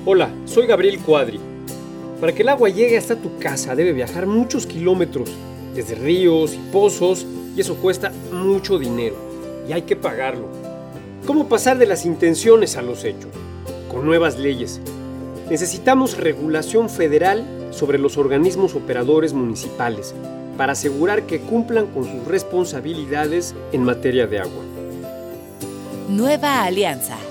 Hola, soy Gabriel Cuadri. Para que el agua llegue hasta tu casa debe viajar muchos kilómetros, desde ríos y pozos, y eso cuesta mucho dinero, y hay que pagarlo. ¿Cómo pasar de las intenciones a los hechos? Con nuevas leyes. Necesitamos regulación federal sobre los organismos operadores municipales para asegurar que cumplan con sus responsabilidades en materia de agua. Nueva Alianza.